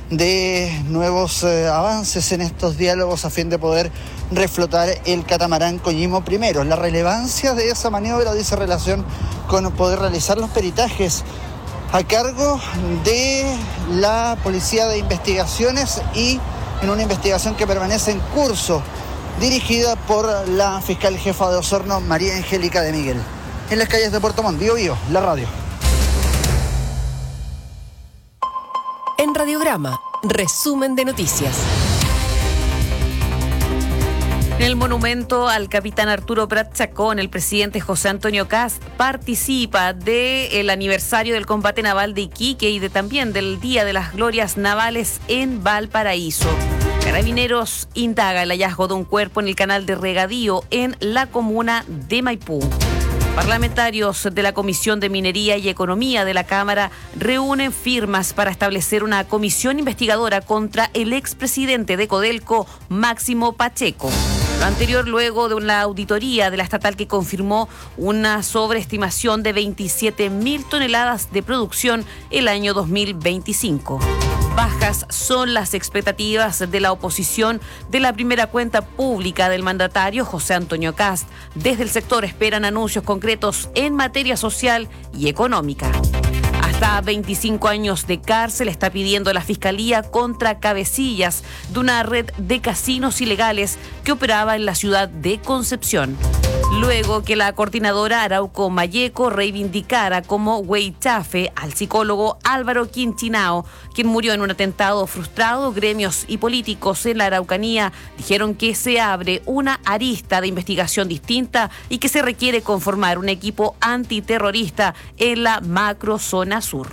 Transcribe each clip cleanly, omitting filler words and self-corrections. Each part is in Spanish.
de nuevos avances en estos diálogos a fin de poder reflotar el catamarán Coñimo I. La relevancia de esa maniobra dice relación con poder realizar los peritajes a cargo de la Policía de Investigaciones y en una investigación que permanece en curso, dirigida por la fiscal jefa de Osorno, María Angélica de Miguel. En las calles de Puerto Montt, Bío Bío, la radio. En Radiograma, resumen de noticias. En el monumento al capitán Arturo Prat Chacón, el presidente José Antonio Kast participa del aniversario del combate naval de Iquique y también del Día de las Glorias Navales en Valparaíso. Carabineros indaga el hallazgo de un cuerpo en el canal de regadío en la comuna de Maipú. Parlamentarios de la Comisión de Minería y Economía de la Cámara reúnen firmas para establecer una comisión investigadora contra el expresidente de Codelco, Máximo Pacheco. Lo anterior luego de una auditoría de la estatal que confirmó una sobreestimación de 27.000 toneladas de producción el año 2025. Bajas son las expectativas de la oposición de la primera cuenta pública del mandatario José Antonio Kast. Desde el sector esperan anuncios concretos en materia social y económica. Hasta 25 años de cárcel está pidiendo la Fiscalía contra cabecillas de una red de casinos ilegales que operaba en la ciudad de Concepción. Luego que la coordinadora Arauco Mayeco reivindicara como hueichafe al psicólogo Álvaro Quinchinao, quien murió en un atentado frustrado, gremios y políticos en la Araucanía dijeron que se abre una arista de investigación distinta y que se requiere conformar un equipo antiterrorista en la macrozona sur.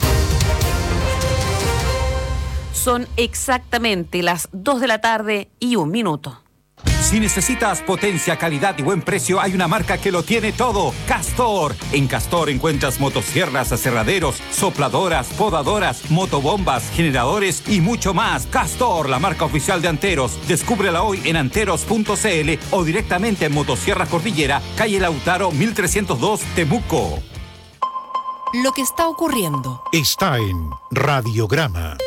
Son exactamente las 2 de la tarde y 1 minuto. Si necesitas potencia, calidad y buen precio, hay una marca que lo tiene todo. Castor. En Castor encuentras motosierras, aserraderos, sopladoras, podadoras, motobombas, generadores y mucho más. Castor, la marca oficial de Anteros. Descúbrela hoy en anteros.cl o directamente en Motosierra Cordillera, calle Lautaro 1302, Temuco. Lo que está ocurriendo está en Radiograma.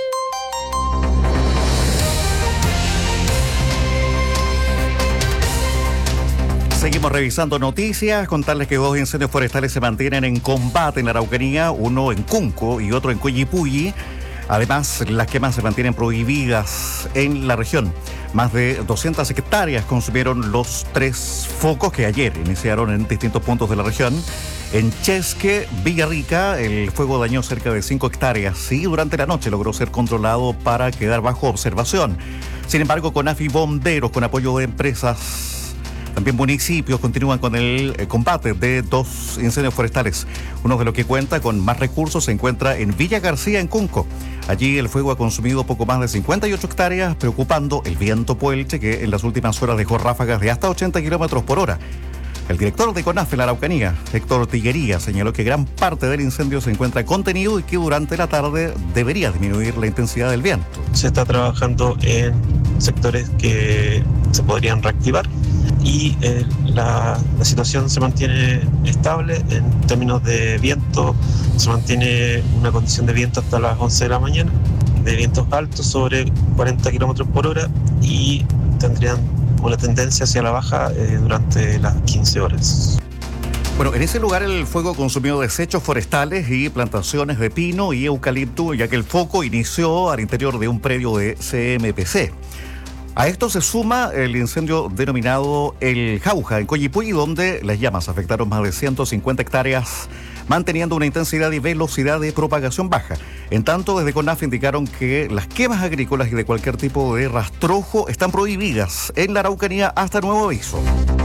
Seguimos revisando noticias, contarles que 2 incendios forestales se mantienen en combate en la Araucanía, uno en Cunco y otro en Coyipulli. Además, las quemas se mantienen prohibidas en la región. Más de 200 hectáreas consumieron los 3 focos que ayer iniciaron en distintos puntos de la región. En Chesque, Villarrica, el fuego dañó cerca de 5 hectáreas y durante la noche logró ser controlado para quedar bajo observación. Sin embargo, CONAF y bomberos, con apoyo de empresas, también municipios, continúan con el combate de 2 incendios forestales. Uno de los que cuenta con más recursos se encuentra en Villa García, en Cunco. Allí el fuego ha consumido poco más de 58 hectáreas, preocupando el viento puelche que en las últimas horas dejó ráfagas de hasta 80 kilómetros por hora. El director de CONAF en la Araucanía, Héctor Tillería, señaló que gran parte del incendio se encuentra contenido y que durante la tarde debería disminuir la intensidad del viento. Se está trabajando en sectores que se podrían reactivar y la situación se mantiene estable en términos de viento. Se mantiene una condición de viento hasta las 11 de la mañana, de vientos altos sobre 40 kilómetros por hora y tendrían una tendencia hacia la baja durante las 15 horas. Bueno, en ese lugar el fuego consumió desechos forestales y plantaciones de pino y eucalipto, ya que el foco inició al interior de un predio de CMPC. A esto se suma el incendio denominado El Jauja en Coyipulli, donde las llamas afectaron más de 150 hectáreas, manteniendo una intensidad y velocidad de propagación baja. En tanto, desde CONAF indicaron que las quemas agrícolas y de cualquier tipo de rastrojo están prohibidas en la Araucanía hasta nuevo aviso.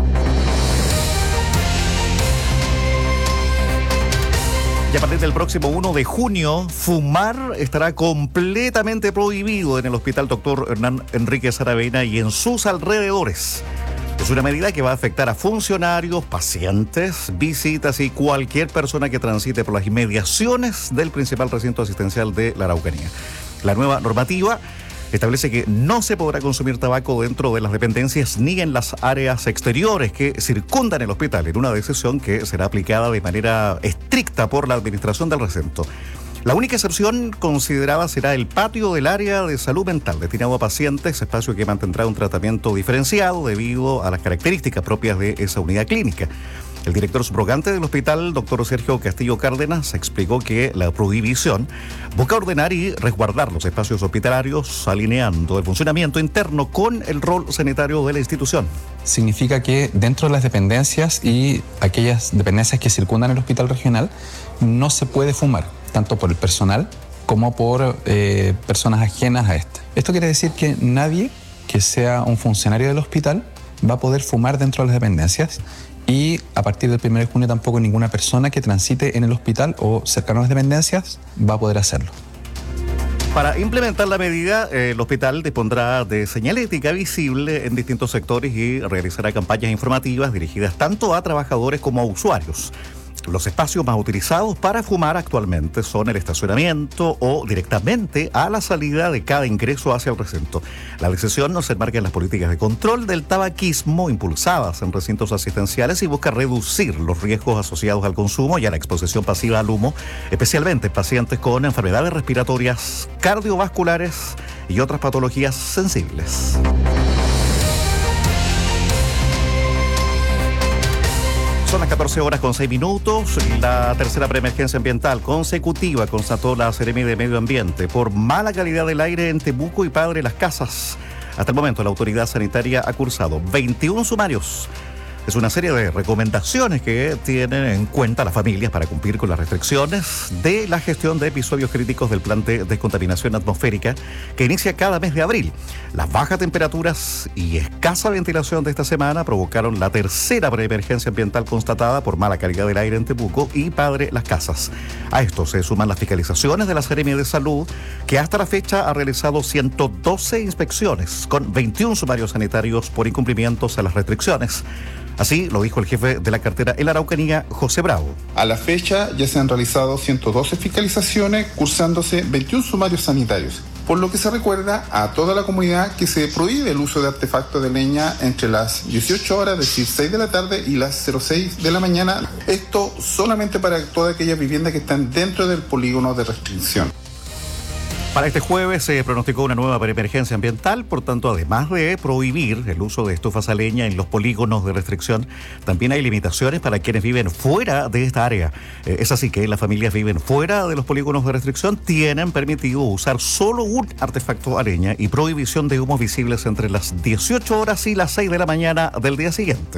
Y a partir del próximo 1 de junio, fumar estará completamente prohibido en el Hospital Dr. Hernán Enríquez Aravena y en sus alrededores. Es una medida que va a afectar a funcionarios, pacientes, visitas y cualquier persona que transite por las inmediaciones del principal recinto asistencial de la Araucanía. La nueva normativa establece que no se podrá consumir tabaco dentro de las dependencias ni en las áreas exteriores que circundan el hospital, en una decisión que será aplicada de manera estricta por la administración del recinto. La única excepción considerada será el patio del área de salud mental destinado a pacientes, espacio que mantendrá un tratamiento diferenciado debido a las características propias de esa unidad clínica. El director subrogante del hospital, doctor Sergio Castillo Cárdenas, explicó que la prohibición busca ordenar y resguardar los espacios hospitalarios, alineando el funcionamiento interno con el rol sanitario de la institución. Significa que dentro de las dependencias y aquellas dependencias que circundan el hospital regional no se puede fumar, tanto por el personal como por personas ajenas a este. Esto quiere decir que nadie que sea un funcionario del hospital va a poder fumar dentro de las dependencias. Y a partir del 1 de junio tampoco ninguna persona que transite en el hospital o cercano a las dependencias va a poder hacerlo. Para implementar la medida, el hospital dispondrá de señalética visible en distintos sectores y realizará campañas informativas dirigidas tanto a trabajadores como a usuarios. Los espacios más utilizados para fumar actualmente son el estacionamiento o directamente a la salida de cada ingreso hacia el recinto. La decisión se enmarca en las políticas de control del tabaquismo impulsadas en recintos asistenciales y busca reducir los riesgos asociados al consumo y a la exposición pasiva al humo, especialmente en pacientes con enfermedades respiratorias, cardiovasculares y otras patologías sensibles. Son las 14:06. La tercera preemergencia ambiental consecutiva constató la Seremi de Medio Ambiente por mala calidad del aire en Temuco y Padre Las Casas. Hasta el momento la autoridad sanitaria ha cursado 21 sumarios. Es una serie de recomendaciones que tienen en cuenta las familias para cumplir con las restricciones de la gestión de episodios críticos del plan de descontaminación atmosférica que inicia cada mes de abril. Las bajas temperaturas y escasa ventilación de esta semana provocaron la tercera preemergencia ambiental constatada por mala calidad del aire en Temuco y Padre Las Casas. A esto se suman las fiscalizaciones de la Seremi de Salud, que hasta la fecha ha realizado 112 inspecciones con 21 sumarios sanitarios por incumplimientos a las restricciones. Así lo dijo el jefe de la cartera en la Araucanía, José Bravo. A la fecha ya se han realizado 112 fiscalizaciones, cursándose 21 sumarios sanitarios, por lo que se recuerda a toda la comunidad que se prohíbe el uso de artefactos de leña entre las 18 horas, es decir, 6 de la tarde y las 06 de la mañana. Esto solamente para todas aquellas viviendas que están dentro del polígono de restricción. Para este jueves se pronosticó una nueva preemergencia ambiental, por tanto, además de prohibir el uso de estufas a leña en los polígonos de restricción, también hay limitaciones para quienes viven fuera de esta área. Es así que las familias viven fuera de los polígonos de restricción tienen permitido usar solo un artefacto a leña y prohibición de humos visibles entre las 18 horas y las 6 de la mañana del día siguiente.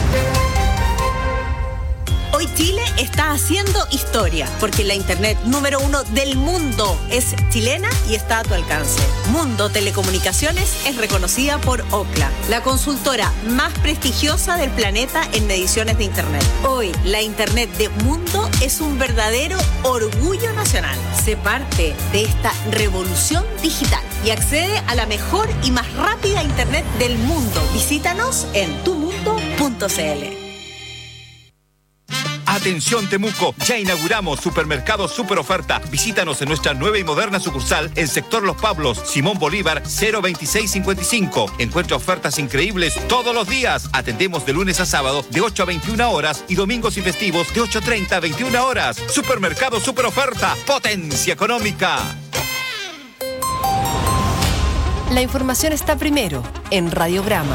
Hoy Chile está haciendo historia, porque la internet número 1 del mundo es chilena y está a tu alcance. Mundo Telecomunicaciones es reconocida por Ookla, la consultora más prestigiosa del planeta en mediciones de internet. Hoy, la internet de Mundo es un verdadero orgullo nacional. Sé parte de esta revolución digital y accede a la mejor y más rápida internet del mundo. Visítanos en tumundo.cl. Atención Temuco, ya inauguramos Supermercado Super Oferta. Visítanos en nuestra nueva y moderna sucursal en sector Los Pablos, Simón Bolívar 02655. Encuentra ofertas increíbles todos los días. Atendemos de lunes a sábado de 8 a 21 horas y domingos y festivos de 8:30 a 21 horas. Supermercado Super Oferta, potencia económica. La información está primero en Radiograma.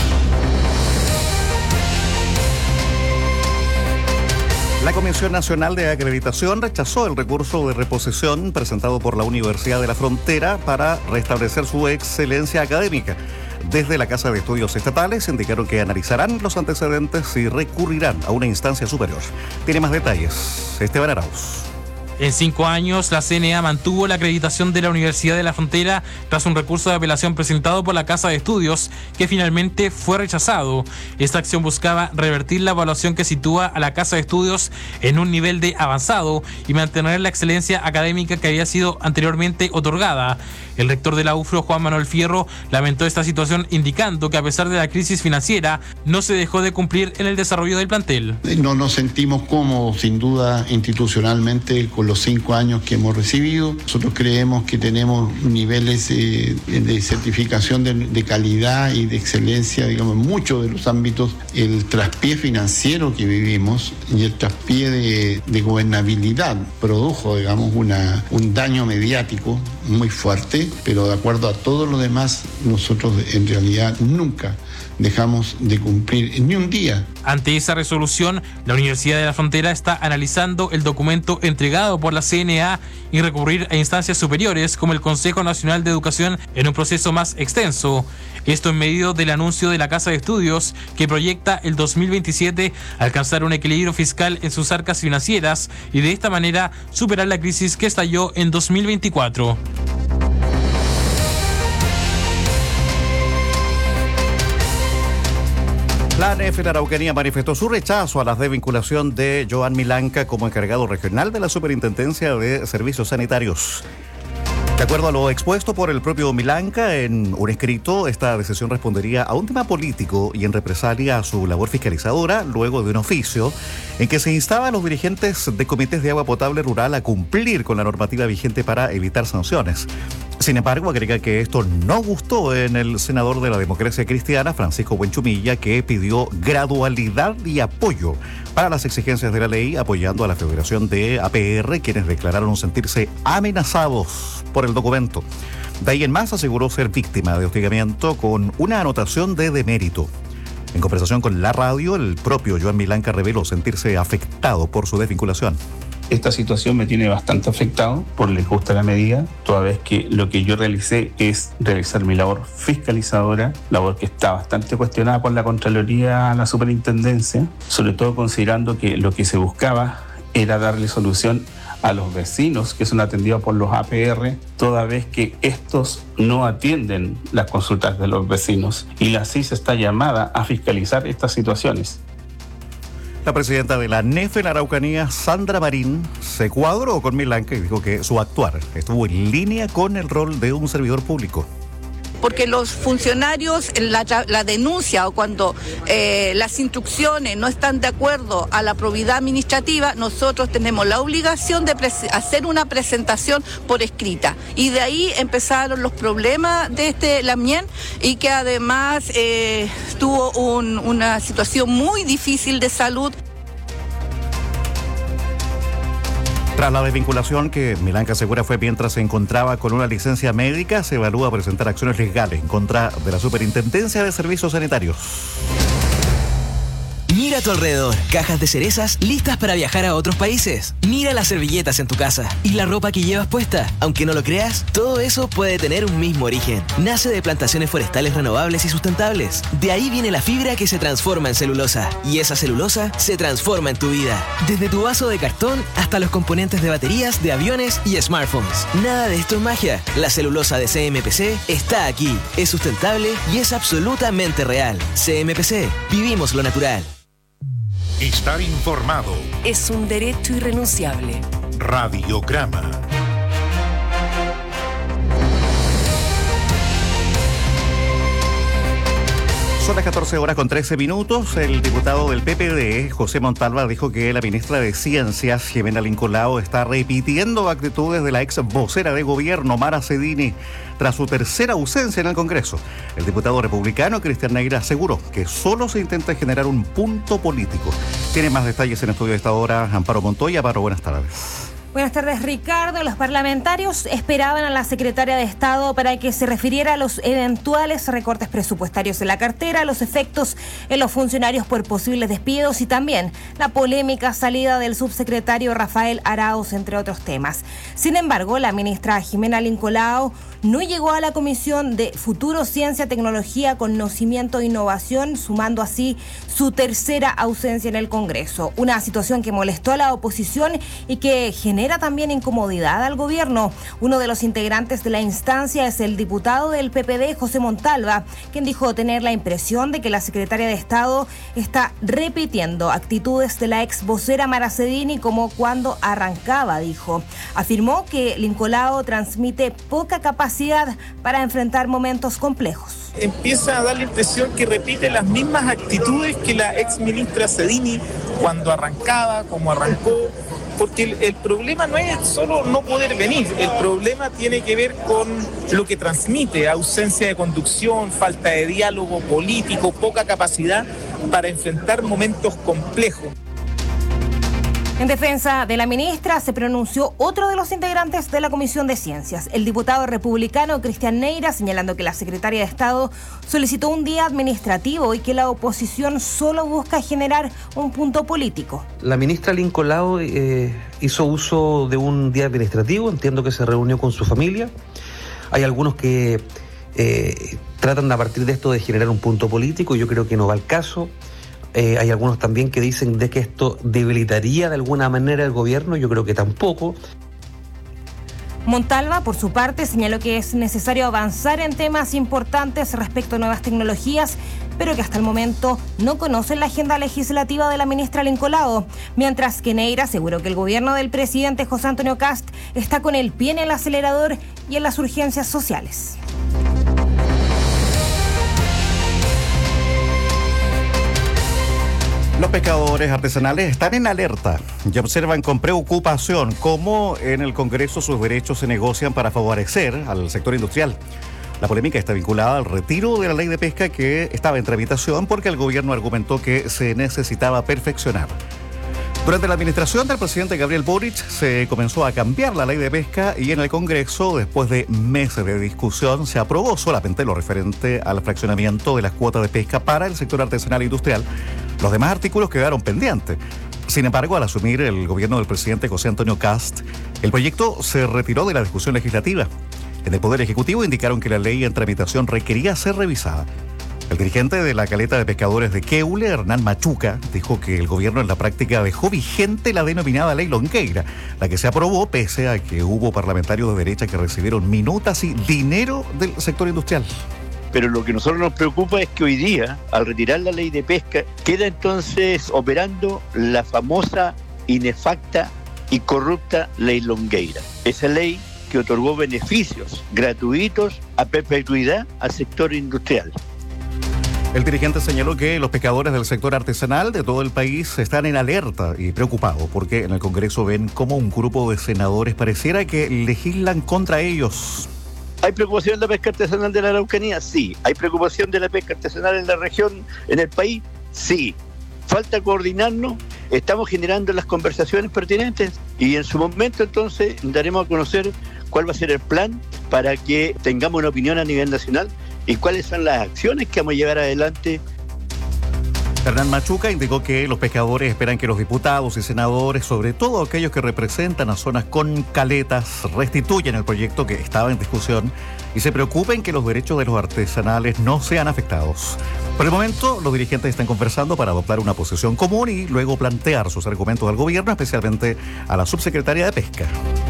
La Comisión Nacional de Acreditación rechazó el recurso de reposición presentado por la Universidad de la Frontera para restablecer su excelencia académica. Desde la Casa de Estudios Estatales indicaron que analizarán los antecedentes y recurrirán a una instancia superior. Tiene más detalles Esteban Arauz. En 5 años, la CNA mantuvo la acreditación de la Universidad de la Frontera tras un recurso de apelación presentado por la Casa de Estudios, que finalmente fue rechazado. Esta acción buscaba revertir la evaluación que sitúa a la Casa de Estudios en un nivel de avanzado y mantener la excelencia académica que había sido anteriormente otorgada. El rector de la UFRO, Juan Manuel Fierro, lamentó esta situación, indicando que a pesar de la crisis financiera, no se dejó de cumplir en el desarrollo del plantel. No nos sentimos cómodos, sin duda, institucionalmente, con los 5 años que hemos recibido. Nosotros creemos que tenemos niveles de certificación de calidad y de excelencia, digamos, en muchos de los ámbitos. El traspié financiero que vivimos y el traspié de gobernabilidad produjo, digamos, un daño mediático muy fuerte, pero de acuerdo a todo lo demás, nosotros en realidad nunca dejamos de cumplir ni un día. Ante esa resolución, la Universidad de la Frontera está analizando el documento entregado por la CNA y recurrir a instancias superiores como el Consejo Nacional de Educación en un proceso más extenso. Esto en medio del anuncio de la Casa de Estudios que proyecta el 2027 alcanzar un equilibrio fiscal en sus arcas financieras y de esta manera superar la crisis que estalló en 2024. La ANEF en Araucanía manifestó su rechazo a la desvinculación de Joan Milanca como encargado regional de la Superintendencia de Servicios Sanitarios. De acuerdo a lo expuesto por el propio Milanca en un escrito, esta decisión respondería a un tema político y en represalia a su labor fiscalizadora, luego de un oficio en que se instaba a los dirigentes de comités de agua potable rural a cumplir con la normativa vigente para evitar sanciones. Sin embargo, agrega que esto no gustó en el senador de la Democracia Cristiana, Francisco Buenchumilla, que pidió gradualidad y apoyo para las exigencias de la ley, apoyando a la Federación de APR, quienes declararon sentirse amenazados por el documento. De ahí en más aseguró ser víctima de hostigamiento con una anotación de demérito. En conversación con la radio, el propio Joan Milanca reveló sentirse afectado por su desvinculación. Esta situación me tiene bastante afectado por la injusta la medida, toda vez que lo que yo realicé es realizar mi labor fiscalizadora, labor que está bastante cuestionada por la Contraloría a la Superintendencia, sobre todo considerando que lo que se buscaba era darle solución a los vecinos que son atendidos por los APR, toda vez que estos no atienden las consultas de los vecinos y la CIS está llamada a fiscalizar estas situaciones. La presidenta de la ANEF en Araucanía, Sandra Marín, se cuadró con Milanca y dijo que su actuar estuvo en línea con el rol de un servidor público. Porque los funcionarios, la denuncia o cuando las instrucciones no están de acuerdo a la probidad administrativa, nosotros tenemos la obligación de hacer una presentación por escrita. Y de ahí empezaron los problemas de Lamien y que además tuvo una situación muy difícil de salud. Tras la desvinculación que Milanca asegura fue mientras se encontraba con una licencia médica, se evalúa presentar acciones legales en contra de la Superintendencia de Servicios Sanitarios. Mira a tu alrededor, cajas de cerezas listas para viajar a otros países. Mira las servilletas en tu casa y la ropa que llevas puesta. Aunque no lo creas, todo eso puede tener un mismo origen. Nace de plantaciones forestales renovables y sustentables. De ahí viene la fibra que se transforma en celulosa. Y esa celulosa se transforma en tu vida. Desde tu vaso de cartón hasta los componentes de baterías, de aviones y smartphones. Nada de esto es magia. La celulosa de CMPC está aquí. Es sustentable y es absolutamente real. CMPC, vivimos lo natural. Estar informado es un derecho irrenunciable. Radiograma. Son las 14:13. El diputado del PPD, José Montalva, dijo que la ministra de Ciencias, Jimena Lincolao, está repitiendo actitudes de la ex vocera de gobierno, Mara Cedini, tras su tercera ausencia en el Congreso. El diputado republicano, Cristian Neira, aseguró que solo se intenta generar un punto político. Tiene más detalles en estudio de esta hora, Amparo Montoya. Amparo, buenas tardes. Buenas tardes, Ricardo. Los parlamentarios esperaban a la secretaria de Estado para que se refiriera a los eventuales recortes presupuestarios en la cartera, los efectos en los funcionarios por posibles despidos y también la polémica salida del subsecretario Rafael Arauz, entre otros temas. Sin embargo, la ministra Jimena Lincolao no llegó a la Comisión de Futuro, Ciencia, Tecnología, Conocimiento e Innovación, sumando así su tercera ausencia en el Congreso. Una situación que molestó a la oposición y que genera también incomodidad al gobierno. Uno de los integrantes de la instancia es el diputado del PPD, José Montalva, quien dijo tener la impresión de que la secretaria de Estado está repitiendo actitudes de la ex vocera Mara Cedini como cuando arrancaba, dijo. Afirmó que Lincolao transmite poca capacidad para enfrentar momentos complejos. Empieza a dar la impresión que repite las mismas actitudes que la ex ministra Cedini cuando arrancaba, como arrancó, porque el problema no es solo no poder venir, el problema tiene que ver con lo que transmite: ausencia de conducción, falta de diálogo político, poca capacidad para enfrentar momentos complejos. En defensa de la ministra se pronunció otro de los integrantes de la Comisión de Ciencias, el diputado republicano Cristian Neira, señalando que la secretaria de Estado solicitó un día administrativo y que la oposición solo busca generar un punto político. La ministra Lincoln Lao hizo uso de un día administrativo, entiendo que se reunió con su familia. Hay algunos que tratan a partir de esto de generar un punto político, yo creo que no va al caso. Hay algunos también que dicen de que esto debilitaría de alguna manera el gobierno, yo creo que tampoco. Montalva, por su parte, señaló que es necesario avanzar en temas importantes respecto a nuevas tecnologías, pero que hasta el momento no conocen la agenda legislativa de la ministra Lincoln Lao, mientras que Neira aseguró que el gobierno del presidente José Antonio Kast está con el pie en el acelerador y en las urgencias sociales. Los pescadores artesanales están en alerta y observan con preocupación cómo en el Congreso sus derechos se negocian para favorecer al sector industrial. La polémica está vinculada al retiro de la ley de pesca que estaba en tramitación porque el gobierno argumentó que se necesitaba perfeccionar. Durante la administración del presidente Gabriel Boric se comenzó a cambiar la ley de pesca y en el Congreso, después de meses de discusión, se aprobó solamente lo referente al fraccionamiento de las cuotas de pesca para el sector artesanal e industrial. Los demás artículos quedaron pendientes. Sin embargo, al asumir el gobierno del presidente José Antonio Kast, el proyecto se retiró de la discusión legislativa. En el Poder Ejecutivo indicaron que la ley en tramitación requería ser revisada. El dirigente de la caleta de pescadores de Queule, Hernán Machuca, dijo que el gobierno en la práctica dejó vigente la denominada Ley Longueira, la que se aprobó pese a que hubo parlamentarios de derecha que recibieron minutas y dinero del sector industrial. Pero lo que a nosotros nos preocupa es que hoy día, al retirar la ley de pesca, queda entonces operando la famosa, inefacta y corrupta Ley Longueira. Esa ley que otorgó beneficios gratuitos a perpetuidad al sector industrial. El dirigente señaló que los pescadores del sector artesanal de todo el país están en alerta y preocupados porque en el Congreso ven cómo un grupo de senadores pareciera que legislan contra ellos. ¿Hay preocupación de la pesca artesanal de la Araucanía? Sí. ¿Hay preocupación de la pesca artesanal en la región, en el país? Sí. Falta coordinarnos, estamos generando las conversaciones pertinentes y en su momento entonces daremos a conocer cuál va a ser el plan para que tengamos una opinión a nivel nacional y cuáles son las acciones que vamos a llevar adelante. Hernán Machuca indicó que los pescadores esperan que los diputados y senadores, sobre todo aquellos que representan a zonas con caletas, restituyan el proyecto que estaba en discusión y se preocupen que los derechos de los artesanales no sean afectados. Por el momento, los dirigentes están conversando para adoptar una posición común y luego plantear sus argumentos al gobierno, especialmente a la subsecretaria de Pesca.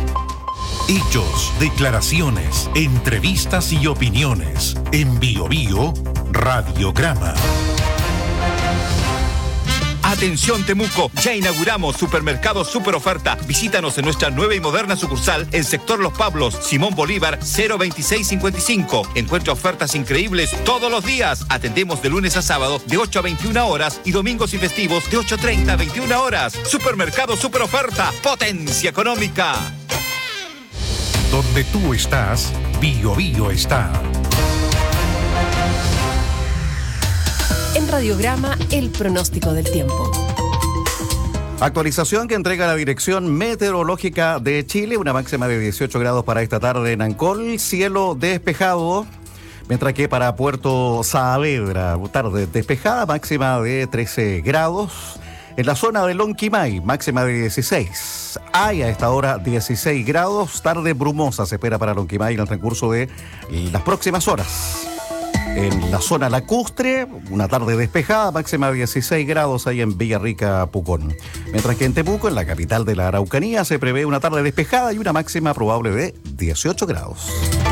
Hechos, declaraciones, entrevistas y opiniones. En BioBio, Radiograma. Atención Temuco, ya inauguramos Supermercado Super Oferta. Visítanos en nuestra nueva y moderna sucursal en Sector Los Pablos, Simón Bolívar 02655. Encuentra ofertas increíbles todos los días. Atendemos de lunes a sábado de 8 a 21 horas y domingos y festivos de 8:30 a 21 horas. Supermercado Super Oferta, potencia económica. Donde tú estás, BioBio está. En Radiograma, el pronóstico del tiempo. Actualización que entrega la Dirección Meteorológica de Chile, una máxima de 18 grados para esta tarde en Ancol, cielo despejado, mientras que para Puerto Saavedra, tarde despejada, máxima de 13 grados. En la zona de Lonquimay, máxima de 16. Hay a esta hora 16 grados, tarde brumosa se espera para Lonquimay en el transcurso de las próximas horas. En la zona lacustre, una tarde despejada, máxima de 16 grados ahí en Villarrica, Pucón. Mientras que en Temuco, en la capital de la Araucanía, se prevé una tarde despejada y una máxima probable de 18 grados.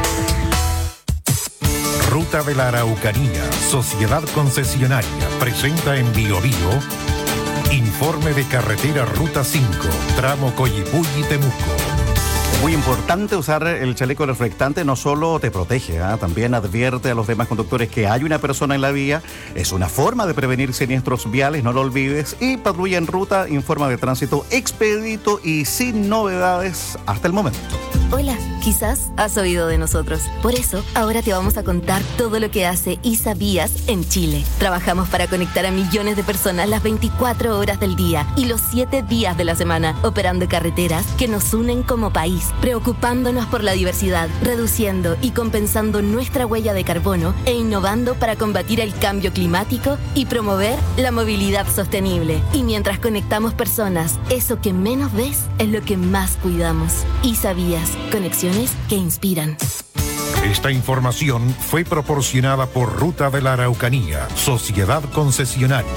Ruta de la Araucanía, Sociedad Concesionaria, presenta en BioBio informe de carretera Ruta 5, tramo Coyipulli-Temuco. Muy importante usar el chaleco reflectante, no solo te protege, también advierte a los demás conductores que hay una persona en la vía, es una forma de prevenir siniestros viales, no lo olvides, y Patrulla en Ruta informa de tránsito expedito y sin novedades hasta el momento. Hola, quizás has oído de nosotros. Por eso, ahora te vamos a contar todo lo que hace ISA Vías en Chile. Trabajamos para conectar a millones de personas las 24 horas del día y los 7 días de la semana, operando carreteras que nos unen como país, preocupándonos por la diversidad, reduciendo y compensando nuestra huella de carbono e innovando para combatir el cambio climático y promover la movilidad sostenible. Y mientras conectamos personas, eso que menos ves es lo que más cuidamos. ISA Vías. Conexiones que inspiran. Esta información fue proporcionada por Ruta de la Araucanía, Sociedad Concesionaria.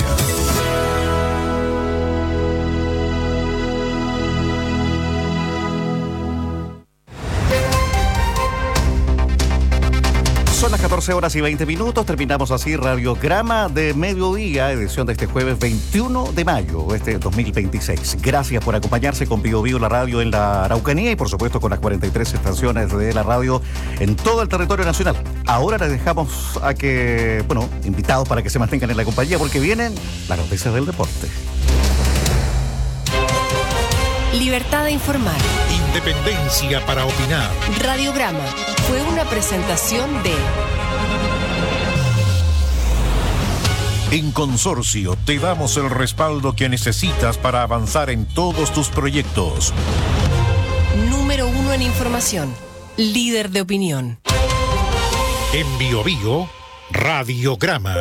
Son las 14 horas y 20 minutos. Terminamos así Radiograma de Mediodía, edición de este jueves 21 de mayo, 2026. Gracias por acompañarse con Bio Bio, la radio en la Araucanía y por supuesto con las 43 estaciones de la radio en todo el territorio nacional. Ahora les dejamos a que, invitados para que se mantengan en la compañía porque vienen las noticias del deporte. Libertad de informar. Independencia para opinar. Radiograma fue una presentación de... En Consorcio te damos el respaldo que necesitas para avanzar en todos tus proyectos. Número 1 en información. Líder de opinión. En Bio Bio, Radiograma.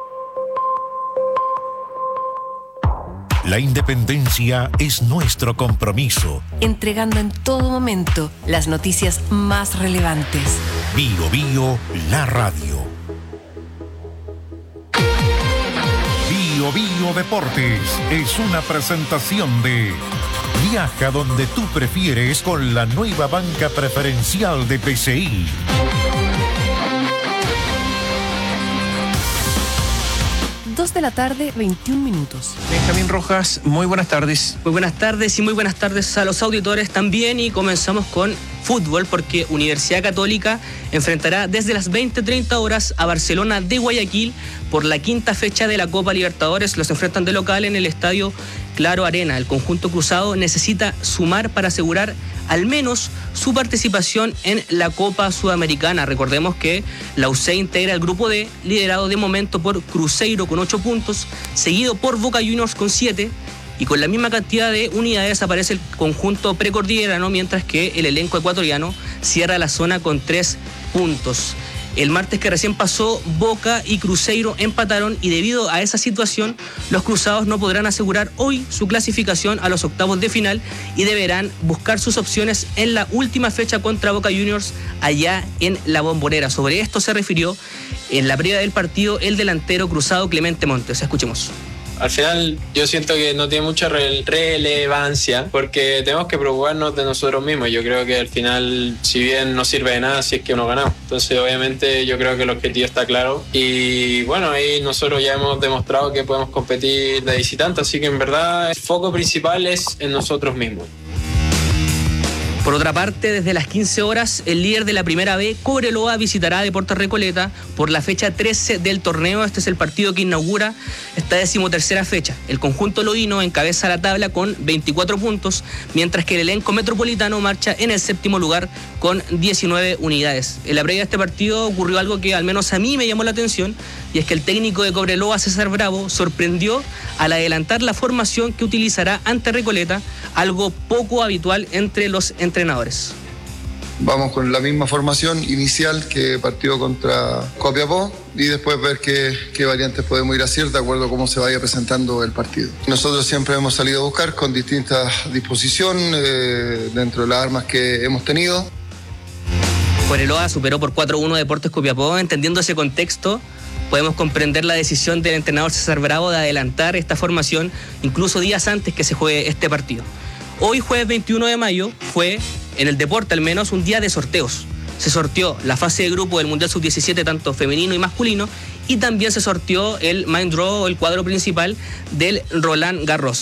La independencia es nuestro compromiso. Entregando en todo momento las noticias más relevantes. Bio Bio, la radio. Bio Bio Deportes es una presentación de Viaja donde tú prefieres con la nueva banca preferencial de PCI. 2 de la tarde, 21 minutos. Benjamín Rojas, muy buenas tardes. Muy buenas tardes y muy buenas tardes a los auditores también, y comenzamos con fútbol porque Universidad Católica enfrentará desde las 20:30 horas a Barcelona de Guayaquil por la quinta fecha de la Copa Libertadores. Los enfrentan de local en el estadio Claro Arena. El conjunto cruzado necesita sumar para asegurar al menos su participación en la Copa Sudamericana. Recordemos que la UC integra el grupo D, liderado de momento por Cruzeiro con 8 puntos, seguido por Boca Juniors con 7, y con la misma cantidad de unidades aparece el conjunto precordillerano, mientras que el elenco ecuatoriano cierra la zona con 3 puntos. El martes que recién pasó, Boca y Cruzeiro empataron, y debido a esa situación, los cruzados no podrán asegurar hoy su clasificación a los octavos de final y deberán buscar sus opciones en la última fecha contra Boca Juniors allá en La Bombonera. Sobre esto se refirió en la previa del partido el delantero cruzado Clemente Montes. Escuchemos. Al final yo siento que no tiene mucha relevancia porque tenemos que preocuparnos de nosotros mismos. Yo creo que al final, si bien no sirve de nada si es que no ganamos. Entonces obviamente yo creo que el objetivo está claro y bueno, ahí nosotros ya hemos demostrado que podemos competir de visitante, así que en verdad el foco principal es en nosotros mismos. Por otra parte, desde las 15 horas, el líder de la Primera B, Cobreloa, visitará a Deportes Recoleta por la fecha 13 del torneo. Este es el partido que inaugura esta 13ª fecha. El conjunto loíno encabeza la tabla con 24 puntos, mientras que el elenco metropolitano marcha en el 7º lugar con 19 unidades. En la previa de este partido ocurrió algo que al menos a mí me llamó la atención, y es que el técnico de Cobreloa, César Bravo, sorprendió al adelantar la formación que utilizará ante Recoleta, algo poco habitual entre los entrenadores. Vamos con la misma formación inicial que partió contra Copiapó y después ver qué variantes podemos ir a hacer de acuerdo a cómo se vaya presentando el partido. Nosotros siempre hemos salido a buscar con distintas disposiciones dentro de las armas que hemos tenido. Cobreloa superó por 4-1 Deportes Copiapó. Entendiendo ese contexto, podemos comprender la decisión del entrenador César Bravo de adelantar esta formación incluso días antes que se juegue este partido. Hoy, jueves 21 de mayo, fue, en el deporte al menos, un día de sorteos. Se sorteó la fase de grupo del Mundial Sub-17, tanto femenino y masculino, y también se sorteó el Main Draw, el cuadro principal del Roland Garros.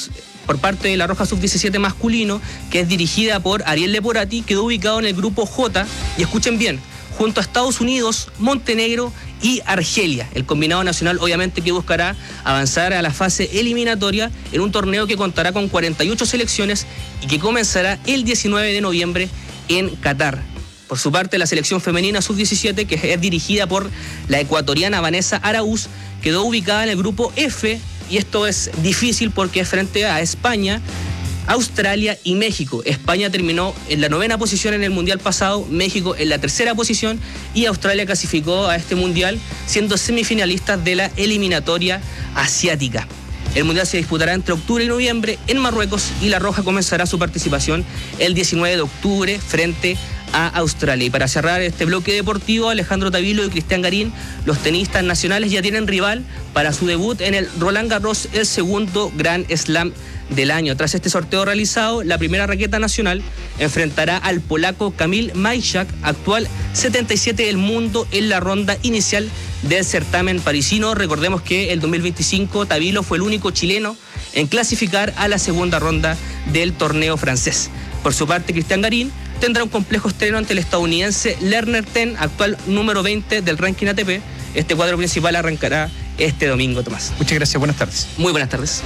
por parte de la Roja Sub-17 masculino, que es dirigida por Ariel Leporati, quedó ubicado en el grupo J, y escuchen bien, junto a Estados Unidos, Montenegro y Argelia. El combinado nacional obviamente que buscará avanzar a la fase eliminatoria en un torneo que contará con 48 selecciones y que comenzará el 19 de noviembre en Qatar. Por su parte, la selección femenina sub-17, que es dirigida por la ecuatoriana Vanessa Araúz, quedó ubicada en el grupo F, y esto es difícil porque es frente a España, Australia y México. España terminó en la 9ª posición en el Mundial pasado, México en la 3ª posición y Australia clasificó a este Mundial siendo semifinalistas de la eliminatoria asiática. El Mundial se disputará entre octubre y noviembre en Marruecos y la Roja comenzará su participación el 19 de octubre frente a Australia. Y para cerrar este bloque deportivo, Alejandro Tavilo y Cristian Garín, los tenistas nacionales, ya tienen rival para su debut en el Roland Garros, el segundo Grand Slam del año. Tras este sorteo realizado, la primera raqueta nacional enfrentará al polaco Kamil Majchak, actual 77 del mundo, en la ronda inicial del certamen parisino. Recordemos que el 2025 Tavilo fue el único chileno en clasificar a la segunda ronda del torneo francés. Por su parte, Cristian Garín tendrá un complejo estreno ante el estadounidense Lerner Ten, actual número 20 del ranking ATP. Este cuadro principal arrancará este domingo, Tomás. Muchas gracias, buenas tardes. Muy buenas tardes.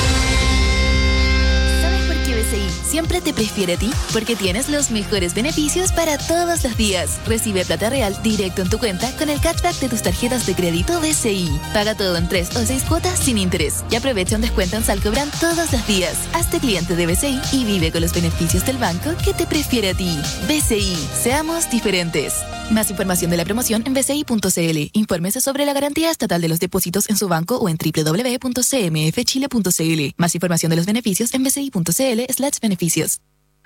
BCI siempre te prefiere a ti porque tienes los mejores beneficios para todos los días. Recibe plata real directo en tu cuenta con el cashback de tus tarjetas de crédito BCI. Paga todo en 3 o 6 cuotas sin interés y aprovecha un descuento en Salcobran todos los días. Hazte cliente de BCI y vive con los beneficios del banco que te prefiere a ti. BCI, seamos diferentes. Más información de la promoción en bci.cl. Infórmese sobre la garantía estatal de los depósitos en su banco o en www.cmfchile.cl. Más información de los beneficios en bci.cl/beneficios.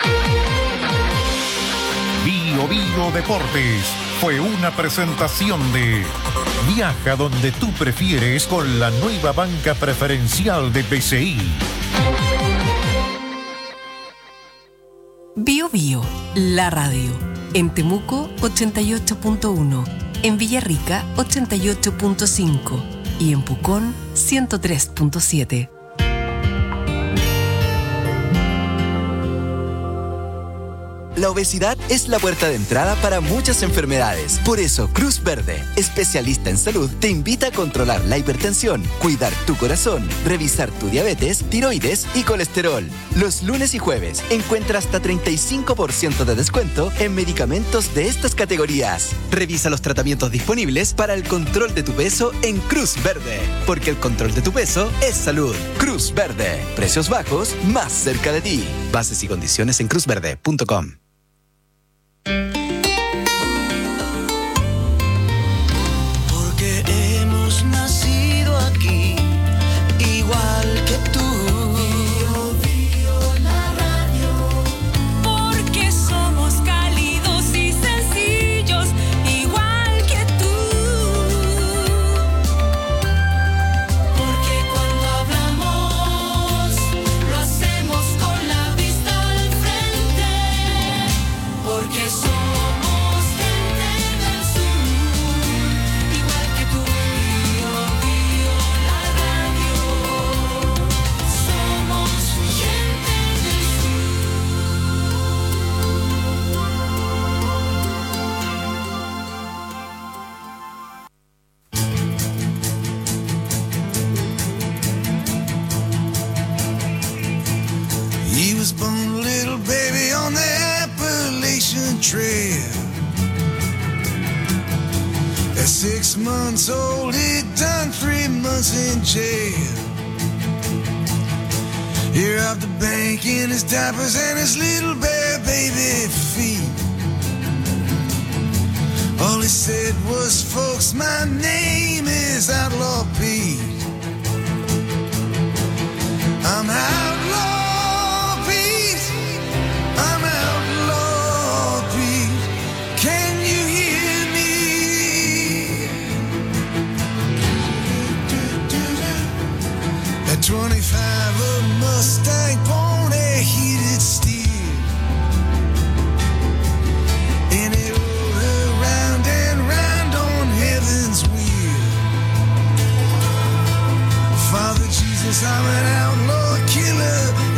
Bio Bio Deportes fue una presentación de Viaja donde tú prefieres con la nueva banca preferencial de BCI. Bio Bio, la radio. En Temuco, 88.1. En Villarrica, 88.5. Y en Pucón, 103.7. La obesidad es la puerta de entrada para muchas enfermedades. Por eso, Cruz Verde, especialista en salud, te invita a controlar la hipertensión, cuidar tu corazón, revisar tu diabetes, tiroides y colesterol. Los lunes y jueves encuentra hasta 35% de descuento en medicamentos de estas categorías. Revisa los tratamientos disponibles para el control de tu peso en Cruz Verde, porque el control de tu peso es salud. Cruz Verde, precios bajos más cerca de ti. Bases y condiciones en cruzverde.com. Porque hemos nacido aquí, igual que tú. Bio, Bio, la radio. Porque somos cálidos y sencillos, igual que tú. Porque cuando hablamos, lo hacemos con la vista al frente. Porque somos gente del sur, igual que tú. Bio, Bio, la radio. Somos gente del sur. He was born a little baby on the Appalachian Trail. At 6 months old, he'd done 3 months in jail. He robbed the bank in his diapers and his little bare baby feet. All he said was, folks, my name is Outlaw Pete. I'm Outlaw Pete. I'm Outlaw Pete. Can you hear me? At 25, a Mustang pony heated steel. And it rolled her round and round on heaven's wheel. Father Jesus, I'm an outlaw killer.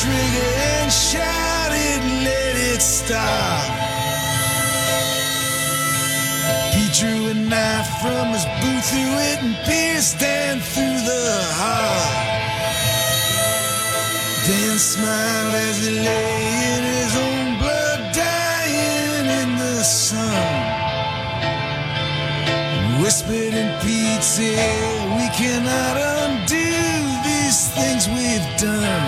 trigger and shouted, let it stop. He drew a knife from his boot, threw it and pierced Dan through the heart. Dan smiled as he lay in his own blood, dying in the sun. Whispered in Pete's ear, we cannot undo these things we've done.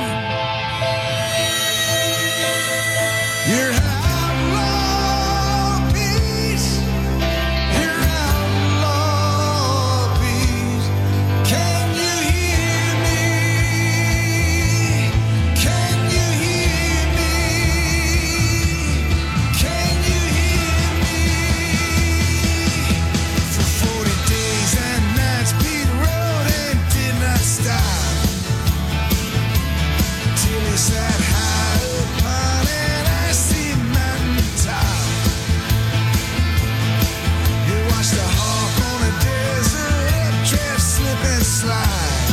You're outlaw, Pete. You're outlaw, Pete. Can you hear me? Can you hear me? Can you hear me? For 40 days and nights, Pete rode and did not stop till he sat high upon an icy mountain top. He watched a hawk on a desert updraft slip and slide.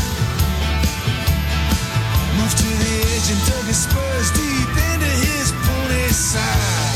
Moved to the edge and dug his spurs deep into his pony's side.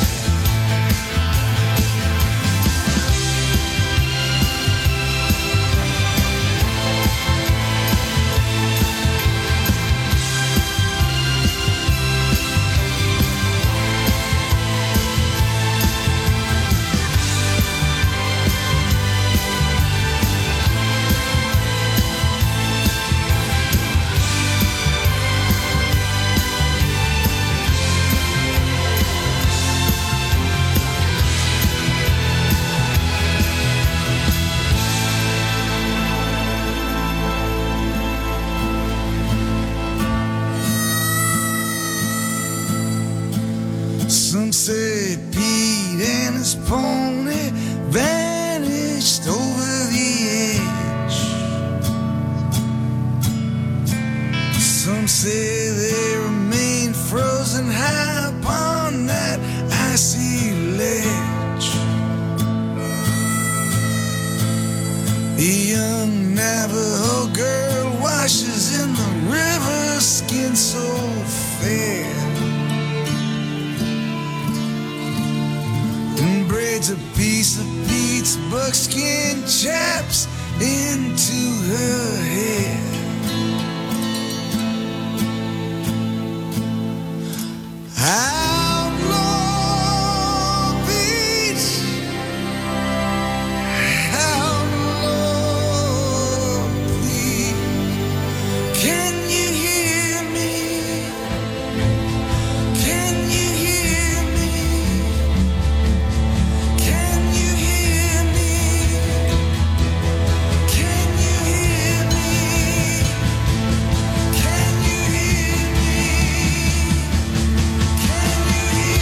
Some say Pete and his pony vanished over the edge. Some say they remain frozen high upon that icy ledge. A young Navajo girl washes in the river, skin so fair, and braids a piece of Pete's buckskin chaps into her hair. Outlaw Pete, outlaw Pete, can you hear me? Can you hear me? Can you hear me? Can you hear me? Can you hear me? Can you hear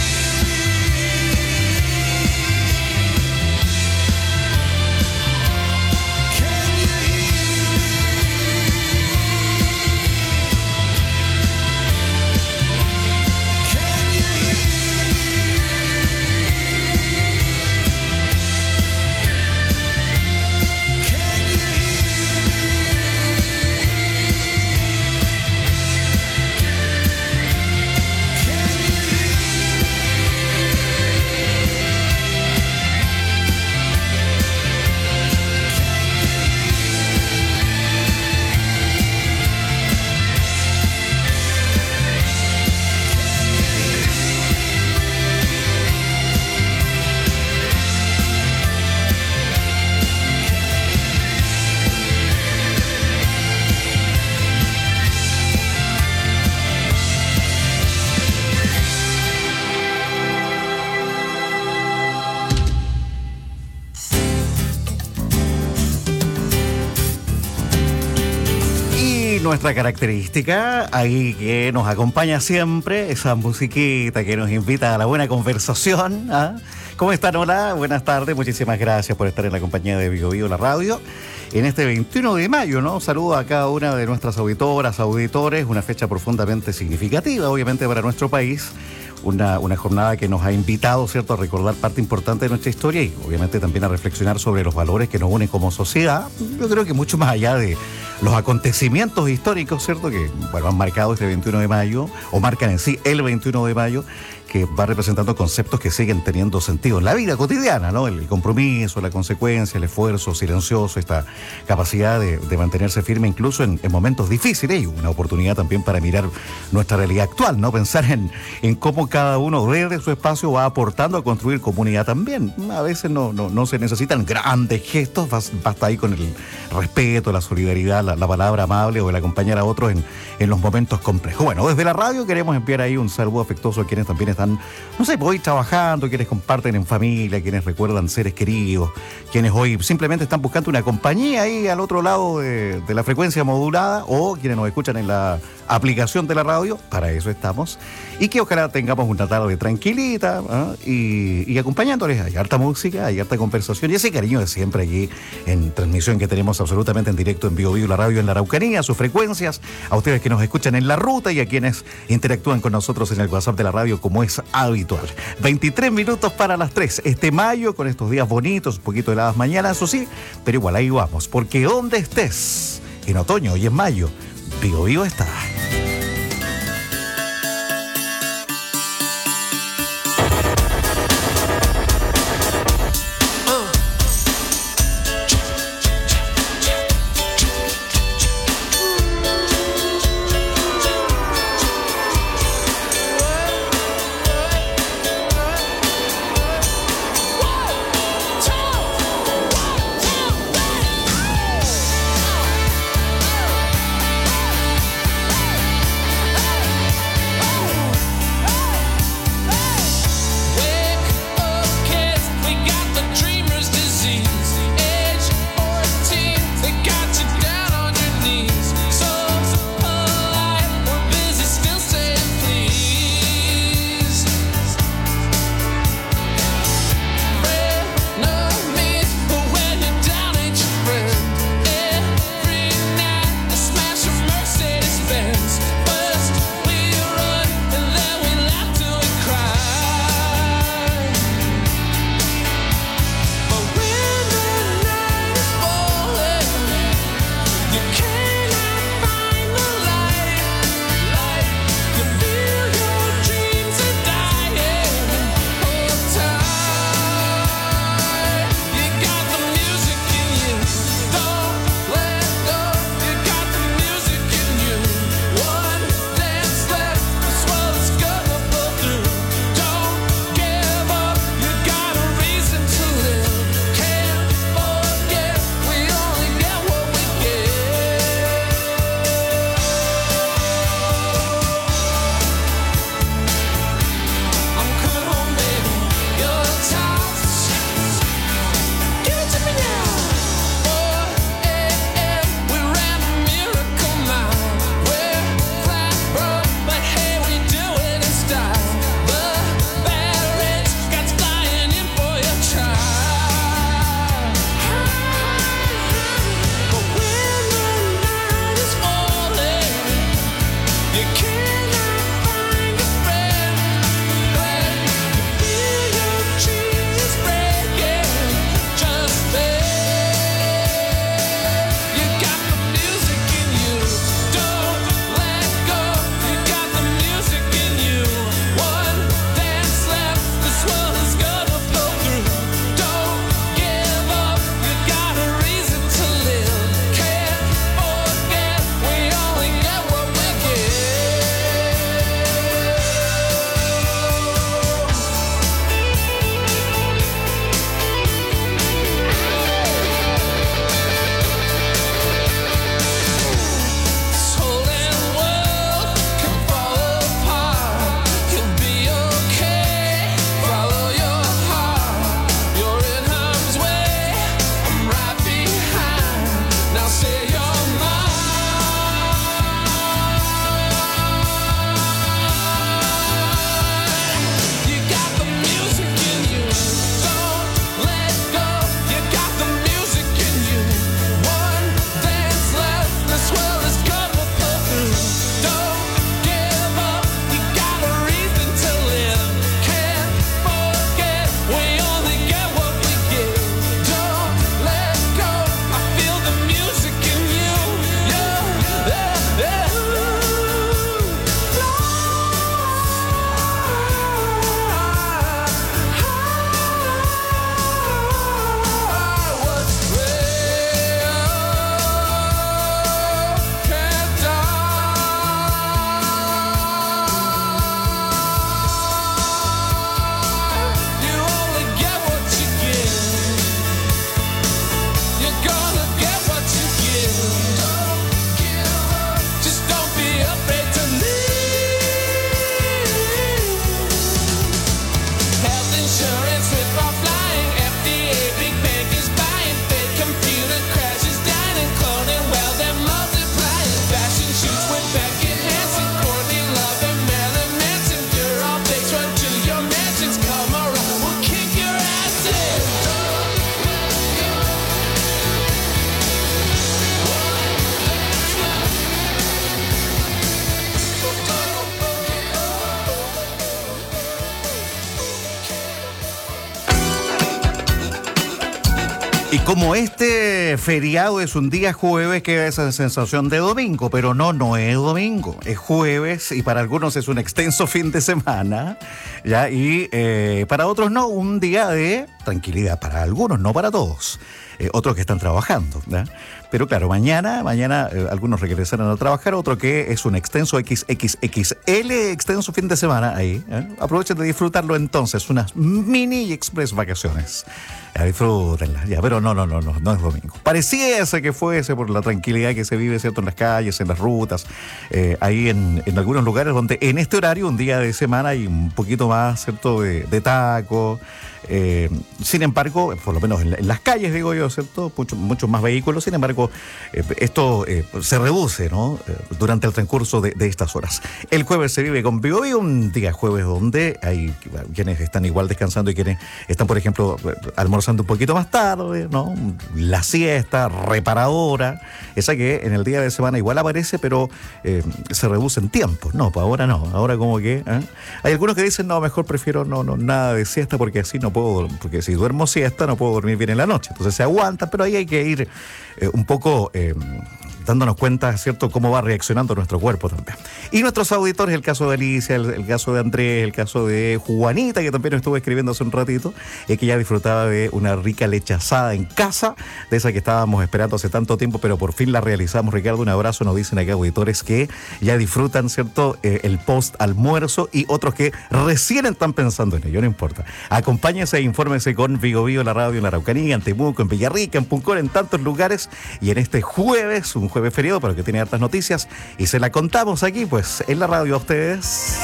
Nuestra característica, ahí que nos acompaña siempre, esa musiquita que nos invita a la buena conversación. ¿Ah? ¿Cómo están? Hola, buenas tardes, muchísimas gracias por estar en la compañía de Bio Bio, la radio, en este 21 de mayo, ¿no? Saludo a cada una de nuestras auditoras, auditores, una fecha profundamente significativa, obviamente, para nuestro país. una jornada que nos ha invitado, ¿cierto?, a recordar parte importante de nuestra historia y obviamente también a reflexionar sobre los valores que nos unen como sociedad. Yo creo que mucho más allá de los acontecimientos históricos, ¿cierto?, que bueno, han marcado este 21 de mayo, o marcan en sí el 21 de mayo, que va representando conceptos que siguen teniendo sentido en la vida cotidiana, ¿no? El compromiso, la consecuencia, el esfuerzo silencioso, esta capacidad de mantenerse firme incluso en momentos difíciles, y una oportunidad también para mirar nuestra realidad actual, ¿no? Pensar en cómo cada uno desde su espacio va aportando a construir comunidad también. A veces no se necesitan grandes gestos, basta ahí con el respeto, la solidaridad, la palabra amable o el acompañar a otros en los momentos complejos. Bueno, desde la radio queremos enviar ahí un saludo afectuoso a quienes también están, no sé, hoy trabajando, quienes comparten en familia, quienes recuerdan seres queridos, quienes hoy simplemente están buscando una compañía ahí al otro lado de la frecuencia modulada, o quienes nos escuchan en la aplicación de la radio. Para eso estamos, y que ojalá tengamos una tarde tranquilita, ¿eh? y acompañándoles. Hay harta música, hay harta conversación y ese cariño de siempre aquí en transmisión que tenemos absolutamente en directo en Bio Bio, la radio en la Araucanía, sus frecuencias, a ustedes que nos escuchan en la ruta y a quienes interactúan con nosotros en el WhatsApp de la radio como es habitual. 23 minutos para las 3, este mayo, con estos días bonitos, un poquito heladas mañanas, eso sí, pero igual ahí vamos, porque donde estés, en otoño y en mayo, Bio Bio está. Como este feriado es un día jueves, queda esa sensación de domingo, pero no es domingo, es jueves y para algunos es un extenso fin de semana, ¿ya? Y para otros no, un día de tranquilidad, para algunos, no para todos. Otros que están trabajando, ¿ya? Pero claro, mañana algunos regresarán a trabajar, otro que es un extenso XXXL extenso fin de semana ahí. Aprovechen de disfrutarlo entonces, unas mini y express vacaciones. Ya, disfrútenlas, ya, pero no es domingo. Pareciese que fuese por la tranquilidad que se vive, ¿cierto? En las calles, en las rutas, ahí en algunos lugares donde en este horario, un día de semana, hay un poquito más, ¿cierto? De taco. Sin embargo, por lo menos en las calles, digo yo, ¿cierto? Muchos más vehículos. Sin embargo, esto se reduce, ¿no? Durante el transcurso de estas horas. El jueves se vive con Vivo Vivo, un día jueves donde hay quienes están igual descansando y quienes están, por ejemplo, almorzando un poquito más tarde, ¿no? La siesta reparadora, esa que en el día de semana igual aparece, pero se reduce en tiempo. No, pues ahora no. Ahora como que... Hay algunos que dicen, no, mejor prefiero no nada de siesta porque así no puedo, porque si duermo siesta no puedo dormir bien en la noche. Entonces se aguantan, pero ahí hay que ir un poco dándonos cuenta, ¿cierto?, cómo va reaccionando nuestro cuerpo también. Y nuestros auditores, el caso de Alicia, el caso de Andrés, el caso de Juanita, que también estuve escribiendo hace un ratito, que ya disfrutaba de una rica leche asada en casa, de esa que estábamos esperando hace tanto tiempo, pero por fin la realizamos. Ricardo, un abrazo. Nos dicen acá auditores que ya disfrutan, ¿cierto?, el post-almuerzo, y otros que recién están pensando en ello, no importa. Acompáñense e infórmense con Vigo Vigo, la radio en la Araucanía, en Temuco, en Villarrica, en Puncón, en tantos lugares, y en este jueves, un jueves feriado, pero que tiene hartas noticias, y se la contamos aquí, pues, en la radio a ustedes.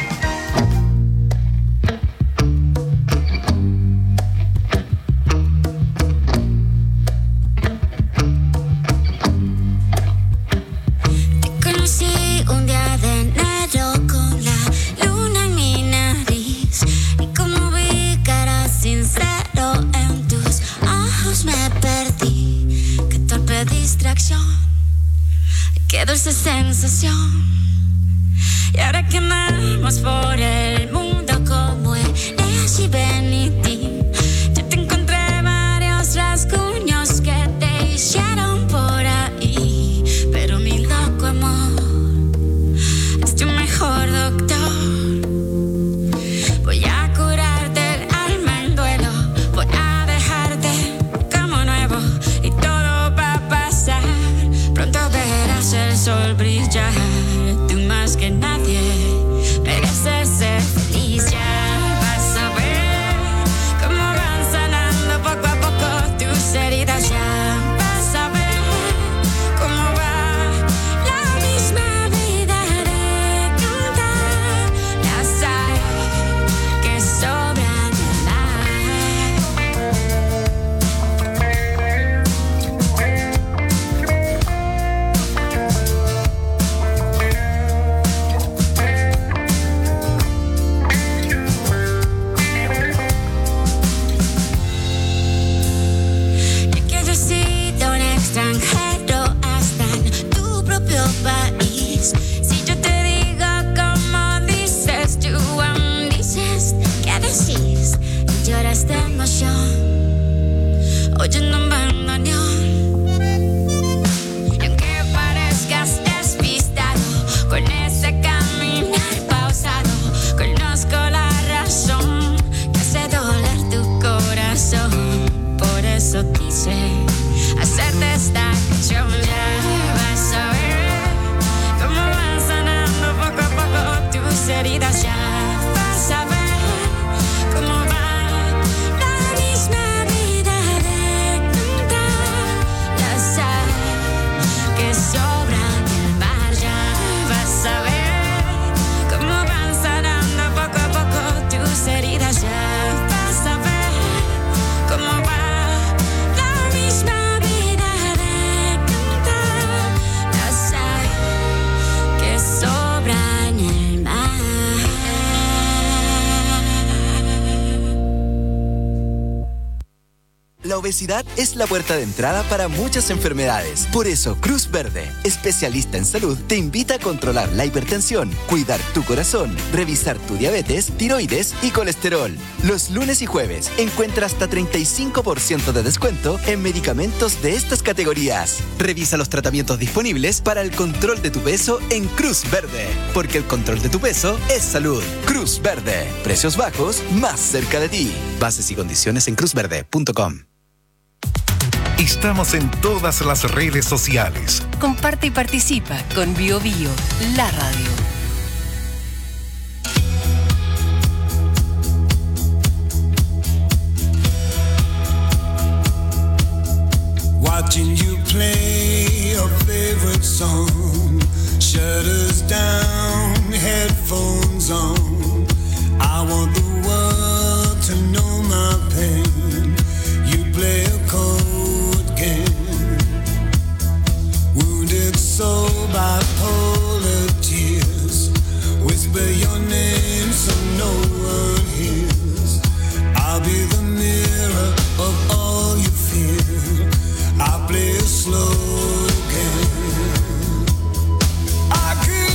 Te conocí un día de enero con la luna en mi nariz, y como vi que eras sincero en tus ojos me perdí. Qué torpe distracción, qué dulce sensación. Y ahora que andamos por el mundo como Elias y Benity, yo te encontré varios rasguños que te hicieron por ahí. Pero mi loco amor es tu mejor doctor. Voy a curarte el alma en duelo, voy a dejarte como nuevo, y todo va a pasar. Pronto verás el sol brillar. Tú más que nadie mereces ser feliz. Ya vas a ver cómo La obesidad es la puerta de entrada para muchas enfermedades. Por eso, Cruz Verde, especialista en salud, te invita a controlar la hipertensión, cuidar tu corazón, revisar tu diabetes, tiroides y colesterol. Los lunes y jueves encuentra hasta 35% de descuento en medicamentos de estas categorías. Revisa los tratamientos disponibles para el control de tu peso en Cruz Verde, porque el control de tu peso es salud. Cruz Verde, precios bajos más cerca de ti. Bases y condiciones en cruzverde.com. Estamos en todas las redes sociales. Comparte y participa con Bio Bio, la radio. Watching you play your favorite song. Shutters down, headphones on. I want the world to know my pain. You play a cold game. Wounded soul, bipolar tears. Whisper your name so no one hears. I'll be the mirror of all you fear. I play a slow game. I could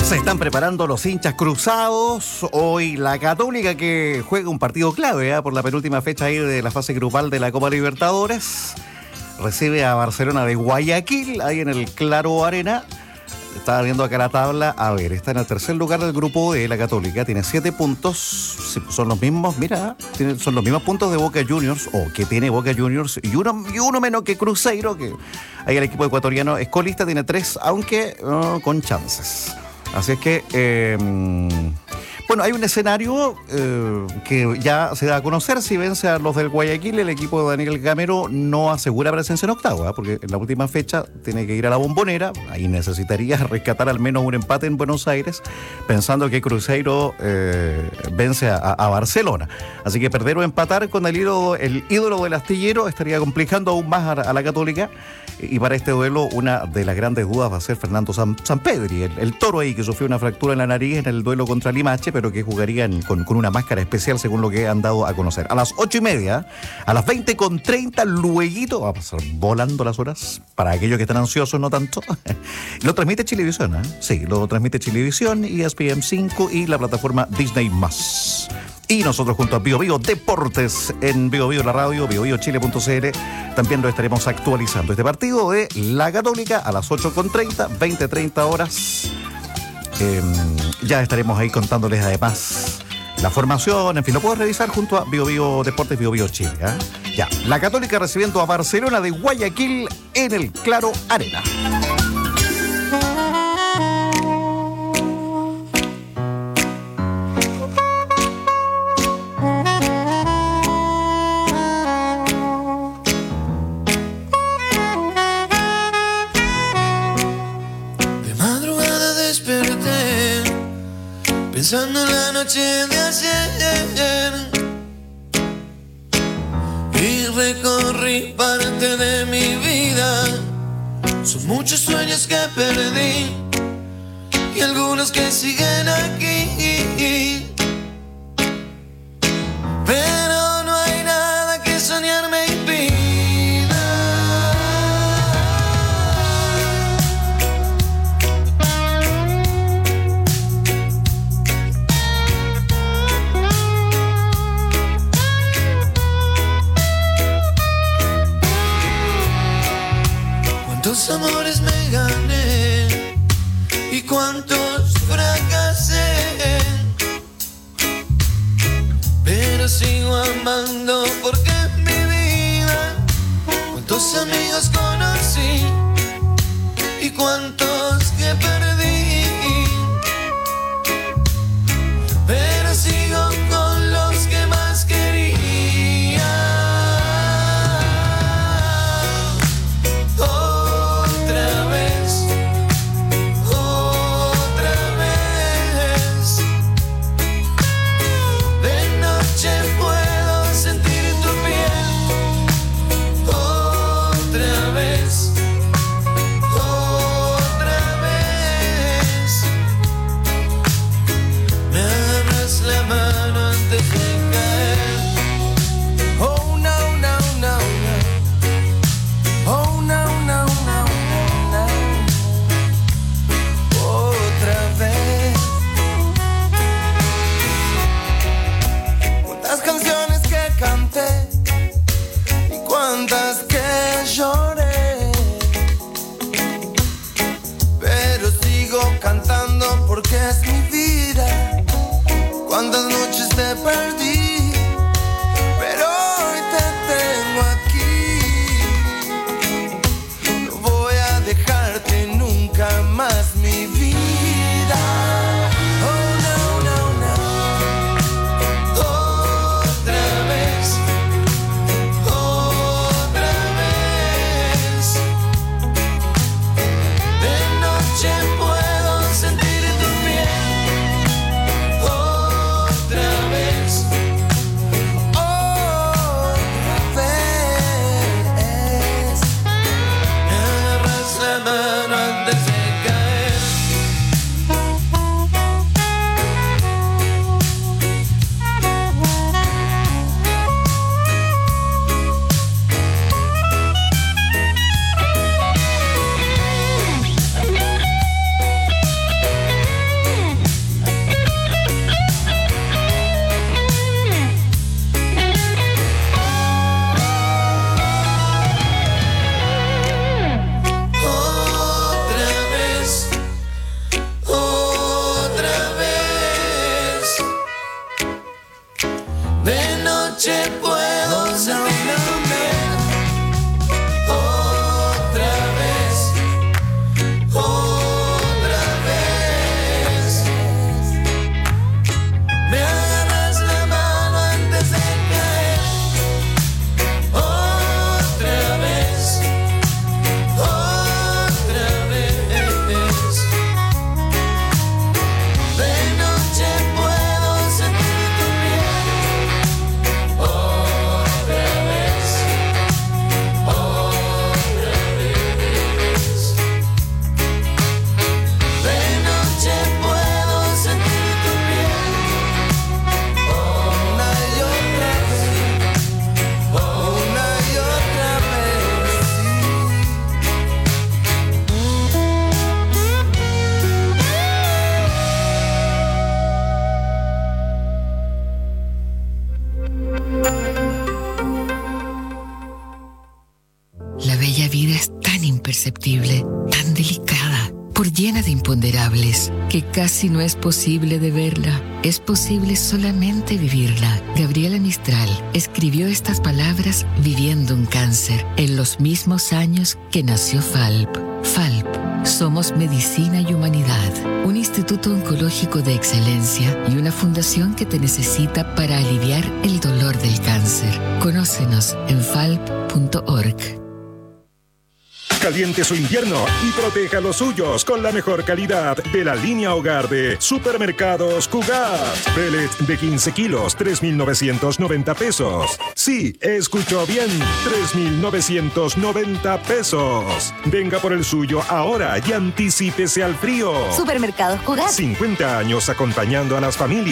Se están preparando los hinchas cruzados. Hoy la Católica, que juega un partido clave por la penúltima fecha ahí de la fase grupal de la Copa Libertadores, recibe a Barcelona de Guayaquil, ahí en el Claro Arena. Estaba viendo acá la tabla. A ver, está en el tercer lugar del grupo de la Católica. Tiene 7 puntos. Sí, son los mismos, mira, son los mismos puntos de Boca Juniors, o que tiene Boca Juniors, y uno menos que Cruzeiro, que ahí el equipo ecuatoriano es colista, tiene 3, aunque con chances. Así es que, bueno, hay un escenario que ya se da a conocer. Si vence a los del Guayaquil, el equipo de Daniel Gamero no asegura presencia en octavo, porque en la última fecha tiene que ir a la Bombonera. Ahí necesitaría rescatar al menos un empate en Buenos Aires, pensando que Cruzeiro vence a Barcelona. Así que perder o empatar con el ídolo del astillero estaría complicando aún más a la Católica. Y para este duelo, una de las grandes dudas va a ser Fernando Sampedri, el toro ahí que sufrió una fractura en la nariz en el duelo contra Limache, pero que jugarían con una máscara especial, según lo que han dado a conocer. A las 8:30, a las 20:30, lueguito, va a pasar volando las horas, para aquellos que están ansiosos, no tanto. Lo transmite Chilevisión, ¿eh? Sí, lo transmite Chilevisión, ESPN 5 y la plataforma Disney+. Y nosotros junto a Bio Bio Deportes en Bio Bio la radio, biobiochile.cl, también lo estaremos actualizando. Este partido de la Católica a las 8:30, 20:30 horas. Ya estaremos ahí contándoles además la formación, en fin, lo puedo revisar junto a Bio Bio Deportes, Bio Bio Chile. Ya, la Católica recibiendo a Barcelona de Guayaquil en el Claro Arena. Pensando en la noche de ayer y recorrí parte de mi vida. Son muchos sueños que perdí y algunos que siguen aquí, pero no hay nada que soñar me impida. Cuántos amores me gané y cuántos fracasé, pero sigo amando porque es mi vida. Cuántos amigos conocí y cuántos que perdí, pero sigo con los que más quería. Porque es mi vida. Cuántas noches te perdí, pero hoy te tengo aquí. No voy a dejarte nunca más, mi vida. Oh no, no, no. Otra vez, otra vez. De noche puedo sentir imperceptible, tan delicada, por llena de imponderables, que casi no es posible de verla. Es posible solamente vivirla. Gabriela Mistral escribió estas palabras viviendo un cáncer en los mismos años que nació FALP. FALP. Somos Medicina y Humanidad, un instituto oncológico de excelencia y una fundación que te necesita para aliviar el dolor del cáncer. Conócenos en falp.org. Caliente su invierno y proteja los suyos con la mejor calidad de la línea hogar de Supermercados Cugat. Pellet de 15 kilos, 3,990 pesos. Sí, escuchó bien, 3,990 pesos. Venga por el suyo ahora y anticípese al frío. Supermercados Cugat. 50 años acompañando a las familias.